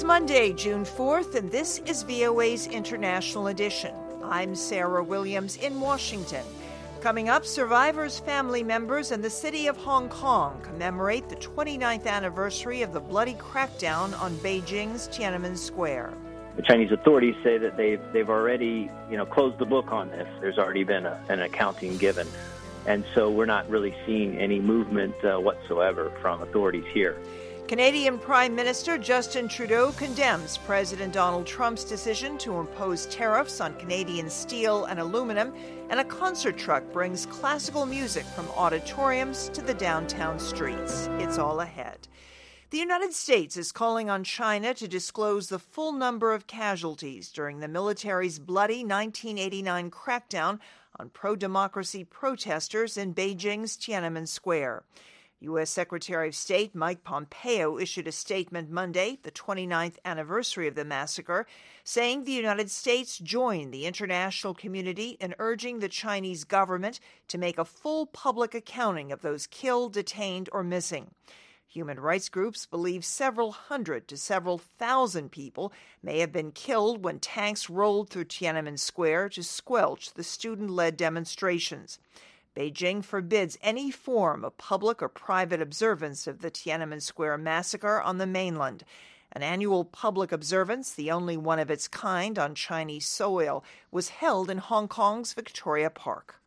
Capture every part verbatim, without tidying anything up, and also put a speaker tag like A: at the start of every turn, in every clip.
A: Monday, June fourth, and this is V O A's International Edition. I'm Sarah Williams in Washington. Coming up, survivors, family members, and the city of Hong Kong commemorate the twenty-ninth anniversary of the bloody crackdown on Beijing's Tiananmen Square.
B: The Chinese authorities say that they've, they've already, you know, closed the book on this. There's already been a, an accounting given. And so we're not really seeing any movement uh, whatsoever from authorities here.
A: Canadian Prime Minister Justin Trudeau condemns President Donald Trump's decision to impose tariffs on Canadian steel and aluminum, and a concert truck brings classical music from auditoriums to the downtown streets. It's all ahead. The United States is calling on China to disclose the full number of casualties during the military's bloody nineteen eighty-nine crackdown on pro-democracy protesters in Beijing's Tiananmen Square. U S. Secretary of State Mike Pompeo issued a statement Monday, the twenty-ninth anniversary of the massacre, saying the United States joined the international community in urging the Chinese government to make a full public accounting of those killed, detained, or missing. Human rights groups believe several hundred to several thousand people may have been killed when tanks rolled through Tiananmen Square to squelch the student-led demonstrations. Beijing forbids any form of public or private observance of the Tiananmen Square massacre on the mainland. An annual public observance, the only one of its kind on Chinese soil, was held in Hong Kong's Victoria Park.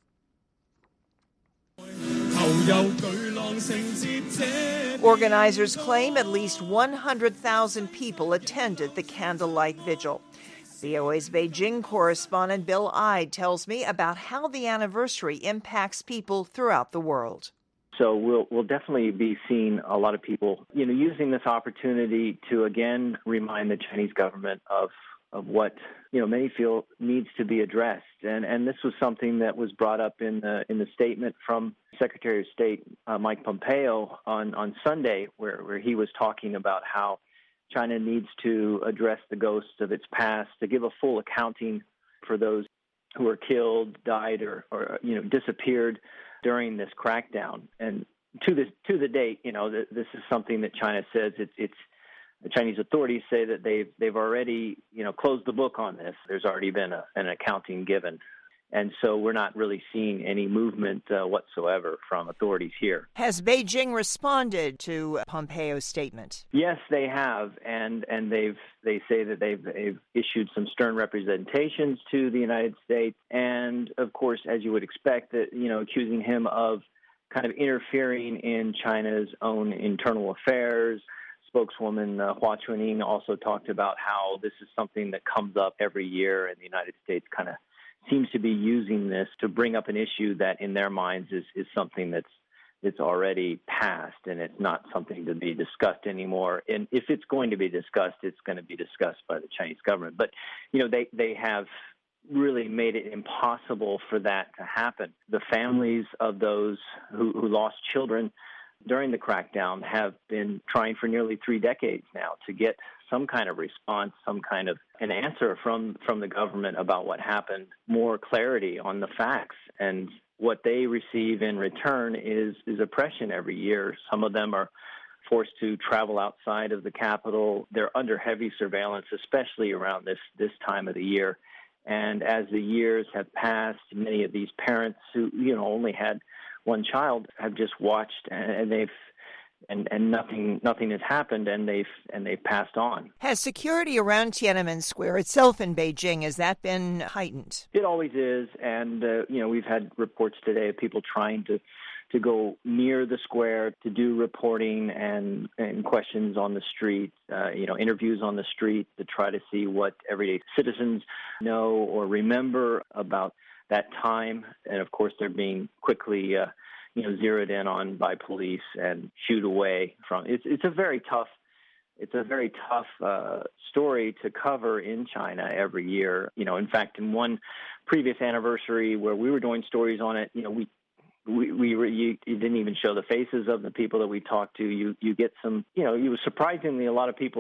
A: Organizers claim at least one hundred thousand people attended the candlelight vigil. V O A's Beijing correspondent Bill Ide tells me about how the anniversary impacts people throughout the world.
B: So we'll we'll definitely be seeing a lot of people, you know, using this opportunity to again remind the Chinese government of of what, you know, many feel needs to be addressed. And and this was something that was brought up in the in the statement from Secretary of State uh, Mike Pompeo on, on Sunday, where, where he was talking about how China needs to address the ghosts of its past, to give a full accounting for those who were killed, died, or, or you know, disappeared during this crackdown. And to the to the date, you know, this is something that China says it's it's the Chinese authorities say that they've they've already, you know, closed the book on this. There's already been a, an accounting given. And so we're not really seeing any movement uh, whatsoever from authorities here.
A: Has Beijing responded to Pompeo's statement?
B: Yes, they have, and and they've they say that they've, they've issued some stern representations to the United States, and of course, as you would expect, that you know, accusing him of kind of interfering in China's own internal affairs. Spokeswoman uh, Hua Chunying also talked about how this is something that comes up every year, and the United States kind of seems to be using this to bring up an issue that in their minds is, is something that's that's already passed, and it's not something to be discussed anymore. And if it's going to be discussed, it's going to be discussed by the Chinese government. But, you know, they, they have really made it impossible for that to happen. The families of those who, who lost children during the crackdown have been trying for nearly three decades now to get some kind of response, some kind of an answer from, from the government about what happened, more clarity on the facts. And what they receive in return is, is oppression every year. Some of them are forced to travel outside of the capital. They're under heavy surveillance, especially around this, this time of the year. And as the years have passed, many of these parents who, you know, only had one child have just watched, and they've and, and nothing nothing has happened, and they've and they've passed on.
A: Has security around Tiananmen Square itself in Beijing, has that been heightened?
B: It always is, and uh, you know, we've had reports today of people trying to to go near the square to do reporting and, and questions on the street, uh, you know, interviews on the street to try to see what everyday citizens know or remember about that time. And of course, they're being quickly, uh, you know, zeroed in on by police and shooed away from. It's it's a very tough, it's a very tough uh, story to cover in China every year. You know, in fact, in one previous anniversary where we were doing stories on it, you know, we we, we were, you, you didn't even show the faces of the people that we talked to. You you get some, you know, you surprisingly a lot of people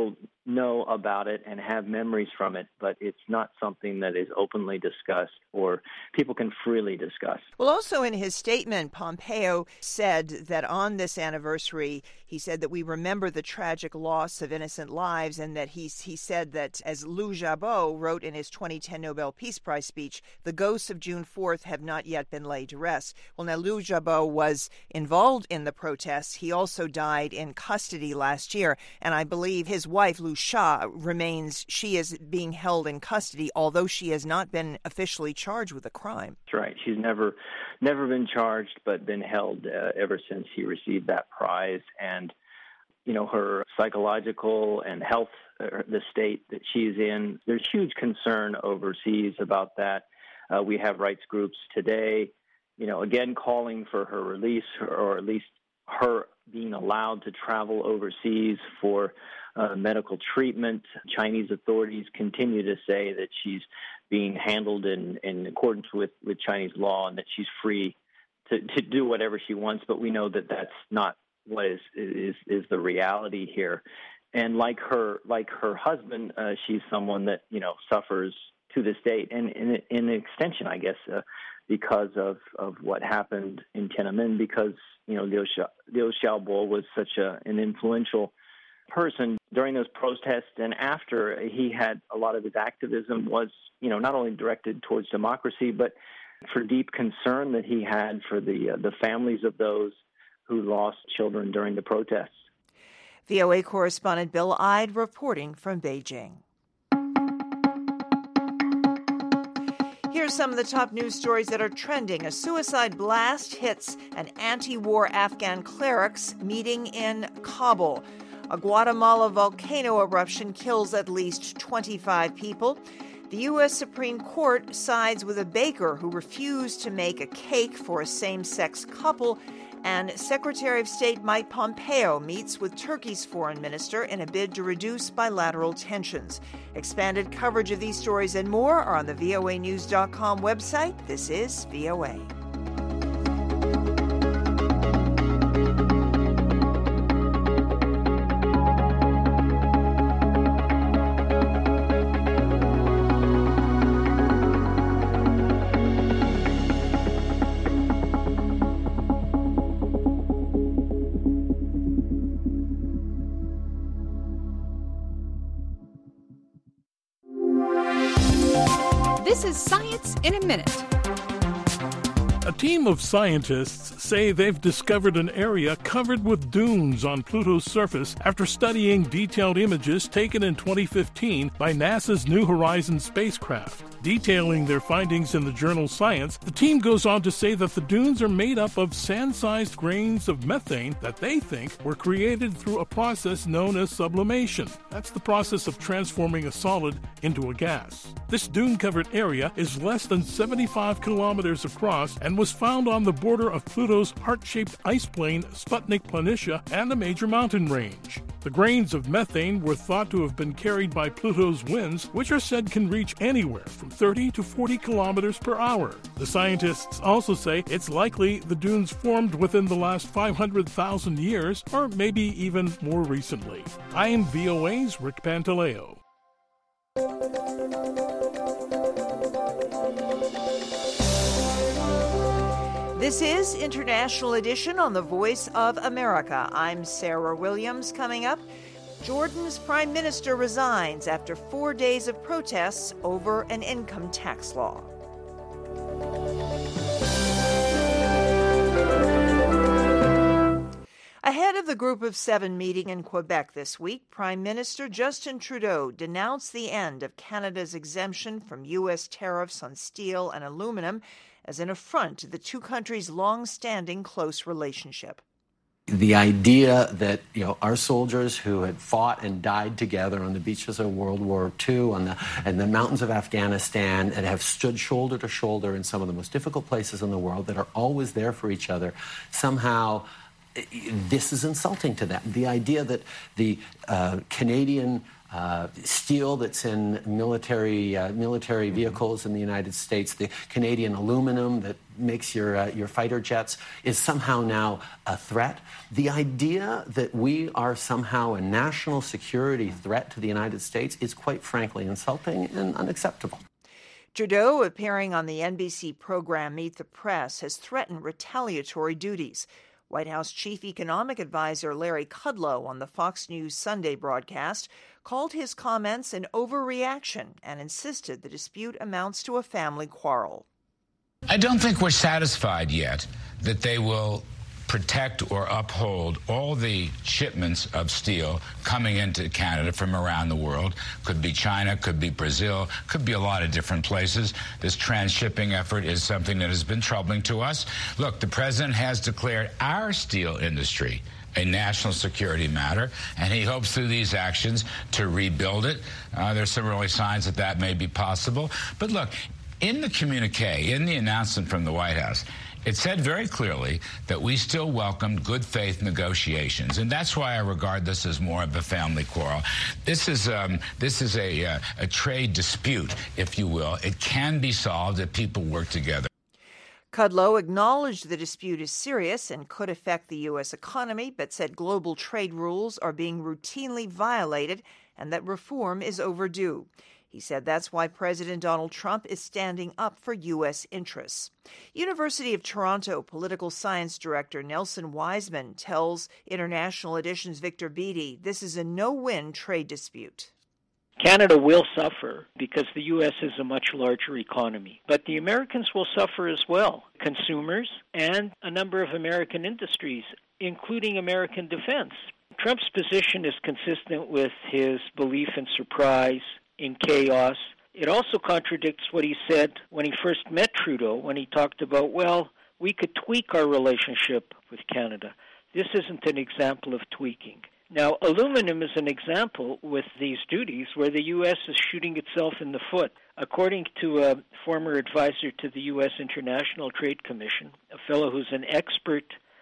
B: know about it and have memories from it, but it's not something that is openly discussed or people can freely discuss.
A: Well, also in his statement, Pompeo said that on this anniversary, he said that we remember the tragic loss of innocent lives, and that he, he said that, as Liu Xiaobo wrote in his twenty ten Nobel Peace Prize speech, the ghosts of June fourth have not yet been laid to rest. Well, now, Liu Xiaobo was involved in the protests. He also died in custody last year, and I believe his wife, Liu Sha, remains, she is being held in custody, although she has not been officially charged with a crime.
B: That's right. She's never never been charged, but been held uh, ever since he received that prize. And, you know, her psychological and health, uh, the state that she's in, there's huge concern overseas about that. Uh, we have rights groups today, you know, again, calling for her release, or at least her being allowed to travel overseas for uh, medical treatment. Chinese authorities continue to say that she's being handled in, in accordance with, with Chinese law, and that she's free to, to do whatever she wants. But we know that that's not what is is, is the reality here. And like her like her husband, uh, she's someone that, you know, suffers to this date, and in, in an extension, I guess, uh, because of, of what happened in Tiananmen, because, you know, Liu, Xia, Liu Xiaobo was such a, an influential person during those protests, and after, he had a lot of his activism was, you know, not only directed towards democracy, but for deep concern that he had for the uh, the families of those who lost children during the protests.
A: V O A correspondent Bill Ide reporting from Beijing. Here's some of the top news stories that are trending. A suicide blast hits an anti-war Afghan clerics meeting in Kabul. A Guatemala volcano eruption kills at least twenty-five people. The U S Supreme Court sides with a baker who refused to make a cake for a same-sex couple. And Secretary of State Mike Pompeo meets with Turkey's foreign minister in a bid to reduce bilateral tensions. Expanded coverage of these stories and more are on the V O A news dot com website. This is V O A.
C: This is Science in a Minute.
D: A team of scientists say they've discovered an area covered with dunes on Pluto's surface after studying detailed images taken in twenty fifteen by NASA's New Horizons spacecraft. Detailing their findings in the journal Science, the team goes on to say that the dunes are made up of sand-sized grains of methane that they think were created through a process known as sublimation. That's the process of transforming a solid into a gas. This dune-covered area is less than seventy-five kilometers across and was found on the border of Pluto's heart-shaped ice plain Sputnik Planitia and a major mountain range. The grains of methane were thought to have been carried by Pluto's winds, which are said can reach anywhere from thirty to forty kilometers per hour. The scientists also say it's likely the dunes formed within the last five hundred thousand years, or maybe even more recently. I am V O A's Rick Pantaleo.
A: This is International Edition on the Voice of America. I'm Sarah Williams. Coming up, Jordan's prime minister resigns after four days of protests over an income tax law. Ahead of the Group of Seven meeting in Quebec this week, Prime Minister Justin Trudeau denounced the end of Canada's exemption from U S tariffs on steel and aluminum as an affront to the two countries' long-standing close relationship.
E: The idea that, you know, our soldiers who had fought and died together on the beaches of World War Two, on the, and the mountains of Afghanistan, and have stood shoulder to shoulder in some of the most difficult places in the world, that are always there for each other, somehow this is insulting to them. The idea that the uh, Canadian uh, steel that's in military uh, military vehicles in the United States, the Canadian aluminum that makes your uh, your fighter jets, is somehow now a threat. The idea that we are somehow a national security threat to the United States is quite frankly insulting and unacceptable.
A: Trudeau, appearing on the N B C program Meet the Press, has threatened retaliatory duties. White House Chief Economic Advisor Larry Kudlow on the Fox News Sunday broadcast called his comments an overreaction and insisted the dispute amounts to a family quarrel.
F: I don't think we're satisfied yet that they will protect or uphold all the shipments of steel coming into Canada from around the world. Could be China, could be Brazil, could be a lot of different places. This transshipping effort is something that has been troubling to us. Look, the president has declared our steel industry a national security matter, and he hopes through these actions to rebuild it. Uh, there's some early signs that that may be possible. But look, in the communique, in the announcement from the White House, it said very clearly that we still welcomed good faith negotiations, and that's why I regard this as more of a family quarrel. This is um, this is a, uh, a trade dispute, if you will. It can be solved if people work together.
A: Kudlow acknowledged the dispute is serious and could affect the U S economy, but said global trade rules are being routinely violated and that reform is overdue. He said that's why President Donald Trump is standing up for U S interests. University of Toronto political science director Nelson Wiseman tells International Edition's Victor Beattie this is a no-win trade dispute.
G: Canada will suffer because the U S is a much larger economy, but the Americans will suffer as well. Consumers and a number of American industries, including American defense. Trump's position is consistent with his belief in surprise, in chaos. It also contradicts what he said when he first met Trudeau, when he talked about, well, we could tweak our relationship with Canada. This isn't an example of tweaking. Now, aluminum is an example with these duties where the U S is shooting itself in the foot. According to a former advisor to the U S International Trade Commission, a fellow who's an expert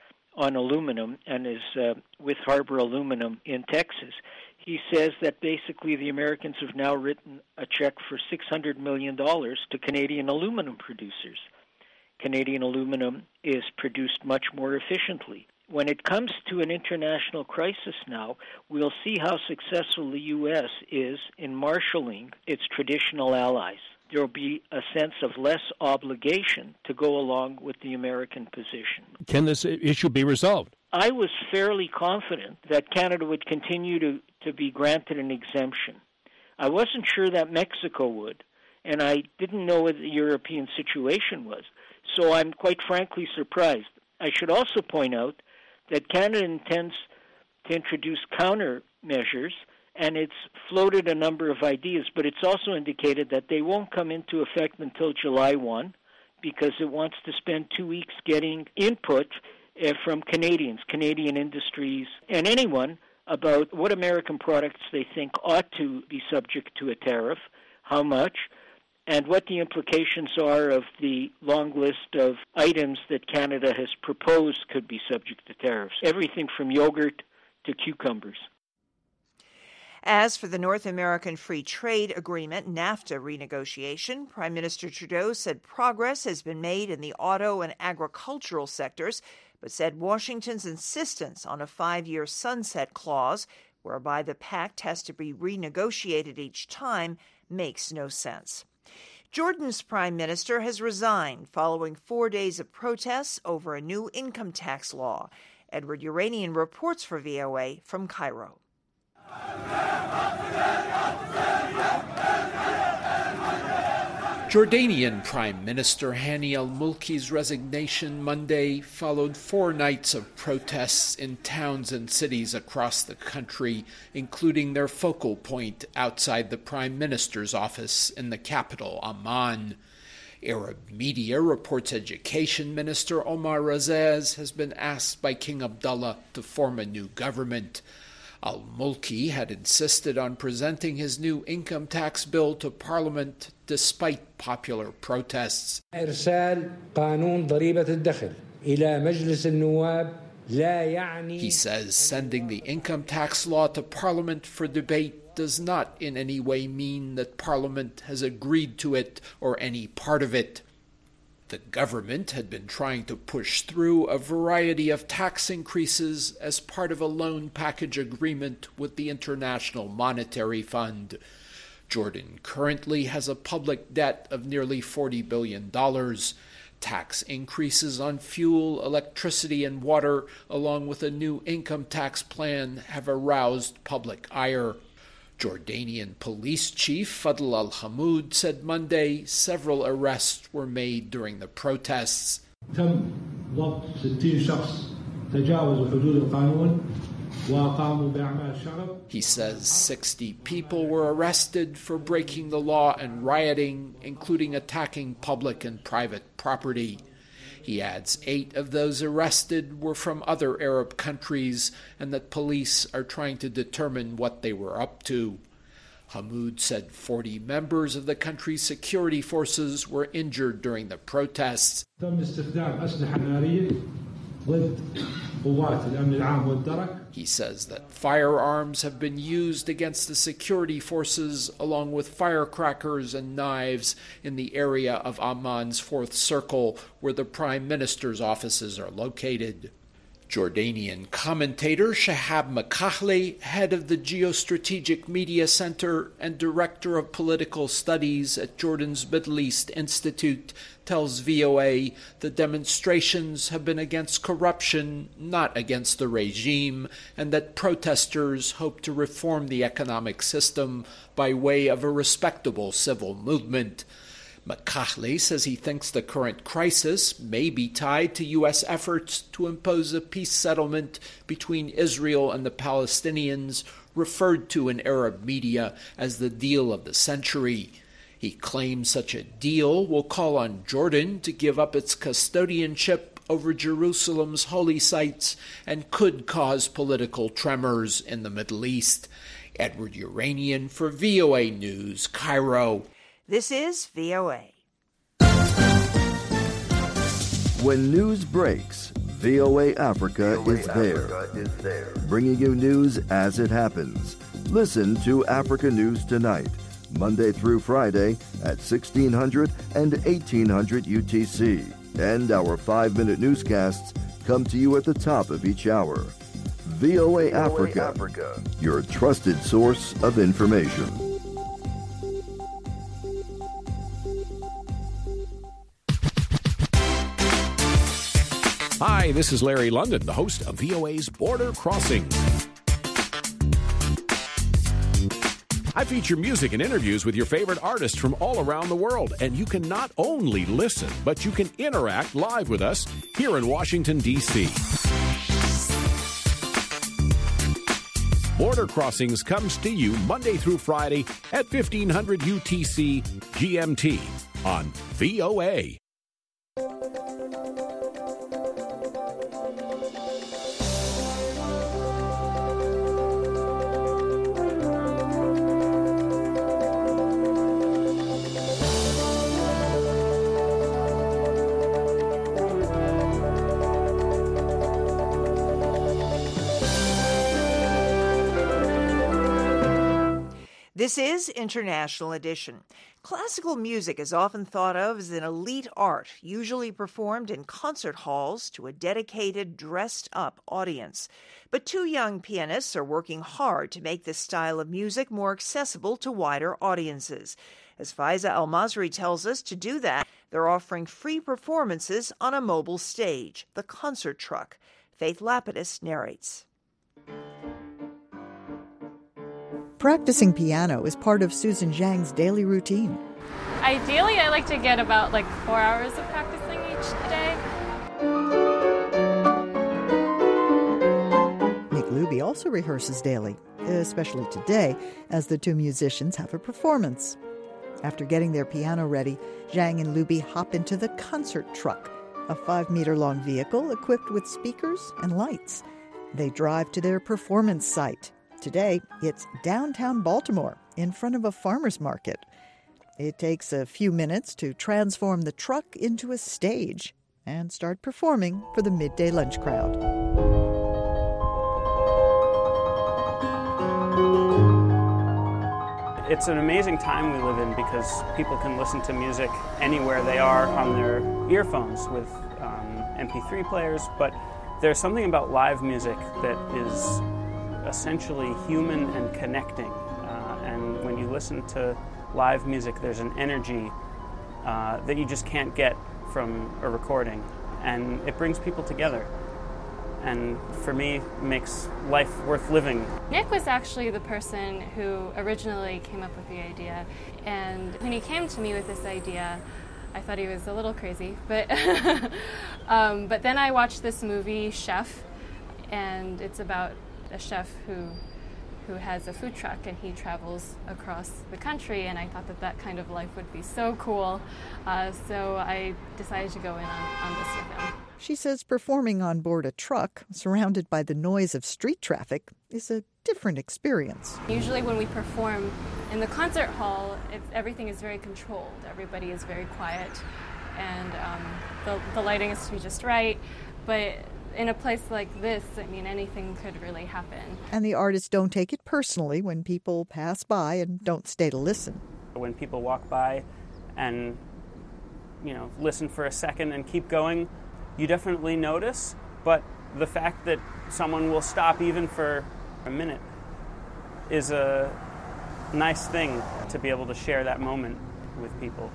G: on aluminum and is uh, with Harbor Aluminum in Texas, he says that basically the Americans have now written a check for six hundred million dollars to Canadian aluminum producers. Canadian aluminum is produced much more efficiently. When it comes to an international crisis now, we'll see how successful the U S is in marshaling its traditional allies. There will be a sense of less obligation to go along with the American position.
H: Can this issue be resolved?
G: I was fairly confident that Canada would continue to, to be granted an exemption. I wasn't sure that Mexico would, and I didn't know what the European situation was. So I'm quite frankly surprised. I should also point out that Canada intends to introduce countermeasures, and it's floated a number of ideas, but it's also indicated that they won't come into effect until July first because it wants to spend two weeks getting input uh, from Canadians, Canadian industries, and anyone about what American products they think ought to be subject to a tariff, how much, and what the implications are of the long list of items that Canada has proposed could be subject to tariffs. Everything from yogurt to cucumbers.
A: As for the North American Free Trade Agreement, NAFTA renegotiation, Prime Minister Trudeau said progress has been made in the auto and agricultural sectors, but said Washington's insistence on a five-year sunset clause, whereby the pact has to be renegotiated each time, makes no sense. Jordan's prime minister has resigned following four days of protests over a new income tax law. Edward Uranian reports for V O A from Cairo.
I: Jordanian Prime Minister Hani al-Mulki's resignation Monday followed four nights of protests in towns and cities across the country, including their focal point outside the Prime Minister's office in the capital, Amman. Arab media reports Education Minister Omar Razaz has been asked by King Abdullah to form a new government. Al-Mulki had insisted on presenting his new income tax bill to Parliament despite popular protests.
J: إرسال قانون ضريبة الدخل إلى مجلس النواب
I: He says sending the income tax law to Parliament for debate does not in any way mean that Parliament has agreed to it or any part of it. The government had been trying to push through a variety of tax increases as part of a loan package agreement with the International Monetary Fund. Jordan currently has a public debt of nearly forty billion dollars. Tax increases on fuel, electricity, and water, along with a new income tax plan, have aroused public ire. Jordanian police chief Fadl al-Hamoud said Monday several arrests were made during the protests. He says sixty people were arrested for breaking the law and rioting, including attacking public and private property. He adds eight of those arrested were from other Arab countries and that police are trying to determine what they were up to. Hamoud said forty members of the country's security forces were injured during the protests. He says that firearms have been used against the security forces along with firecrackers and knives in the area of Amman's Fourth Circle where the Prime Minister's offices are located. Jordanian commentator Shahab Makahli, head of the Geostrategic Media Center and director of political studies at Jordan's Middle East Institute, tells V O A the demonstrations have been against corruption, not against the regime, and that protesters hope to reform the economic system by way of a respectable civil movement. Makahli says he thinks the current crisis may be tied to U S efforts to impose a peace settlement between Israel and the Palestinians, referred to in Arab media as the deal of the century. He claims such a deal will call on Jordan to give up its custodianship over Jerusalem's holy sites and could cause political tremors in the Middle East. Edward Uranian for V O A News, Cairo.
A: This is V O A.
J: When news breaks, V O A Africa, V O A is, there, Africa is there, bringing you news as it happens. Listen to Africa News Tonight, Monday through Friday at sixteen hundred and eighteen hundred U T C. And our five-minute newscasts come to you at the top of each hour. V O A, V O A Africa, Africa, your trusted source of information.
H: Hi, this is Larry London, the host of V O A's Border Crossings. I feature music and interviews with your favorite artists from all around the world, and you can not only listen, but you can interact live with us here in Washington, D C Border Crossings comes to you Monday through Friday at fifteen hundred U T C G M T on V O A.
A: This is International Edition. Classical music is often thought of as an elite art, usually performed in concert halls to a dedicated, dressed-up audience. But two young pianists are working hard to make this style of music more accessible to wider audiences. As Faiza Al-Masri tells us, to do that, they're offering free performances on a mobile stage, the Concert Truck. Faith Lapidus narrates.
K: Practicing piano is part of Susan Zhang's daily routine.
L: Ideally, I like to get about like four hours of practicing each day.
K: Nick Luby also rehearses daily, especially today, as the two musicians have a performance. After getting their piano ready, Zhang and Luby hop into the Concert Truck, a five-meter-long vehicle equipped with speakers and lights. They drive to their performance site. Today, it's downtown Baltimore, in front of a farmer's market. It takes a few minutes to transform the truck into a stage and start performing for the midday lunch crowd.
M: It's an amazing time we live in because people can listen to music anywhere they are on their earphones with um, M P three players, but there's something about live music that is essentially human and connecting. Uh, and when you listen to live music, there's an energy uh, that you just can't get from a recording, and it brings people together. And for me, makes life worth living.
L: Nick was actually the person who originally came up with the idea, and when he came to me with this idea, I thought he was a little crazy, but um, but then I watched this movie, Chef, and it's about a chef who who has a food truck and he travels across the country, and I thought that that kind of life would be so cool, uh, so I decided to go in on, on this with him.
K: She says performing on board a truck, surrounded by the noise of street traffic, is a different experience.
L: Usually when we perform in the concert hall, it's, everything is very controlled. Everybody is very quiet, and um, the, the lighting has to be just right. But in a place like this, I mean, anything could really happen.
K: And the artists don't take it personally when people pass by and don't stay to listen.
M: When people walk by and, you know, listen for a second and keep going, you definitely notice, but the fact that someone will stop even for a minute is a nice thing to be able to share that moment with people.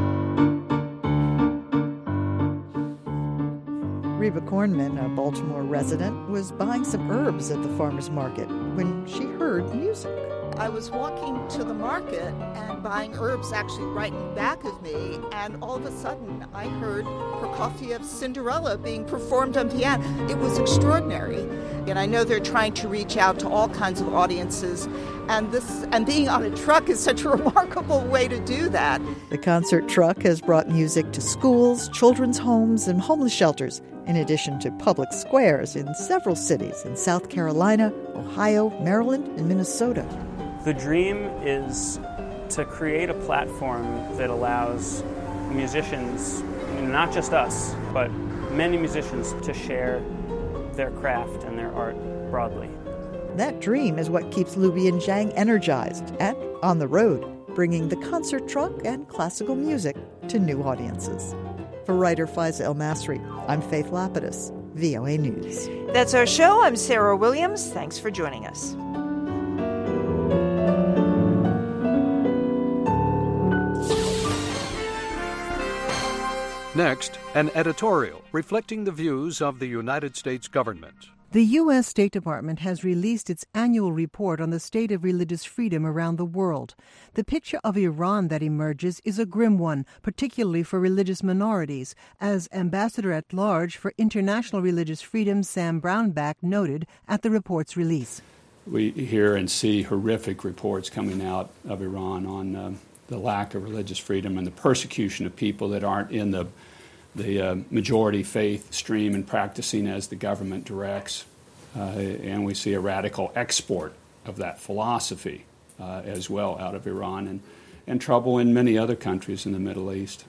K: Reba Kornman, a Baltimore resident, was buying some herbs at the farmer's market when she heard music.
N: I was walking to the market and buying herbs actually right in back of me, and all of a sudden I heard Prokofiev's Cinderella being performed on piano. It was extraordinary. And I know they're trying to reach out to all kinds of audiences, and this and being on a truck is such a remarkable way to do that.
K: The concert truck has brought music to schools, children's homes, and homeless shelters, in addition to public squares in several cities in South Carolina, Ohio, Maryland, and Minnesota.
M: The dream is to create a platform that allows musicians, not just us, but many musicians, to share their craft and their art broadly.
K: That dream is what keeps Luby and Zhang energized and on the road, bringing the concert truck and classical music to new audiences. For writer Faiza El-Masri, I'm Faith Lapidus, V O A News.
A: That's our show. I'm Sarah Williams. Thanks for joining us.
O: Next, an editorial reflecting the views of the United States government.
P: The U S. State Department has released its annual report on the state of religious freedom around the world. The picture of Iran that emerges is a grim one, particularly for religious minorities, as Ambassador-at-Large for International Religious Freedom Sam Brownback noted at the report's release.
Q: We hear and see horrific reports coming out of Iran on uh, the lack of religious freedom and the persecution of people that aren't in the the uh, majority faith stream and practicing as the government directs. Uh, and we see a radical export of that philosophy uh, as well out of Iran, and, and trouble in many other countries in the Middle East.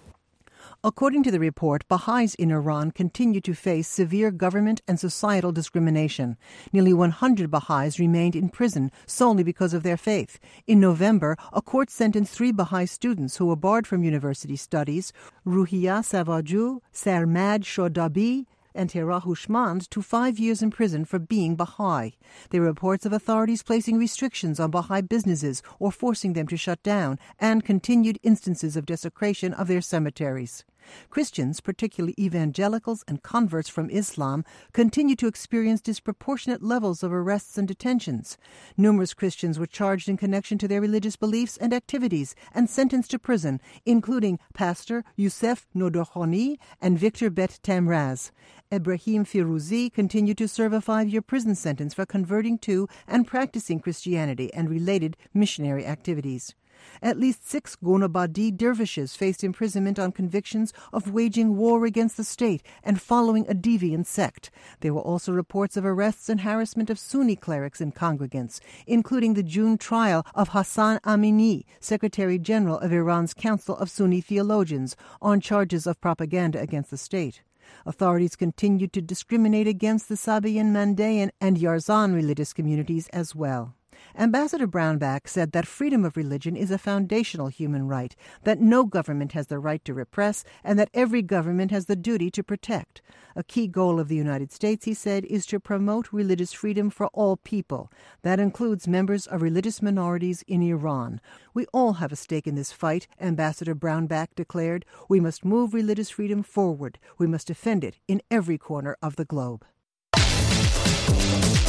P: According to the report, Baha'is in Iran continue to face severe government and societal discrimination. Nearly one hundred Baha'is remained in prison solely because of their faith. In November, a court sentenced three Baha'i students who were barred from university studies, Ruhiya Savaju, Sarmad Shodabi, and Hira Hushmand, to five years in prison for being Baha'i. There are reports of authorities placing restrictions on Baha'i businesses or forcing them to shut down, and continued instances of desecration of their cemeteries. Christians, particularly evangelicals and converts from Islam, continue to experience disproportionate levels of arrests and detentions. Numerous Christians were charged in connection to their religious beliefs and activities and sentenced to prison, including Pastor Youssef Nodokhani and Victor Bet Tamraz. Ibrahim Firouzi continued to serve a five-year prison sentence for converting to and practicing Christianity and related missionary activities. At least six Gonabadi dervishes faced imprisonment on convictions of waging war against the state and following a deviant sect. There were also reports of arrests and harassment of Sunni clerics and congregants, including the June trial of Hassan Amini, Secretary General of Iran's Council of Sunni Theologians, on charges of propaganda against the state. Authorities continued to discriminate against the Sabaean, Mandaean, and Yarzan religious communities as well. Ambassador Brownback said that freedom of religion is a foundational human right, that no government has the right to repress, and that every government has the duty to protect. A key goal of the United States, he said, is to promote religious freedom for all people. That includes members of religious minorities in Iran. We all have a stake in this fight, Ambassador Brownback declared. We must move religious freedom forward. We must defend it in every corner of the globe.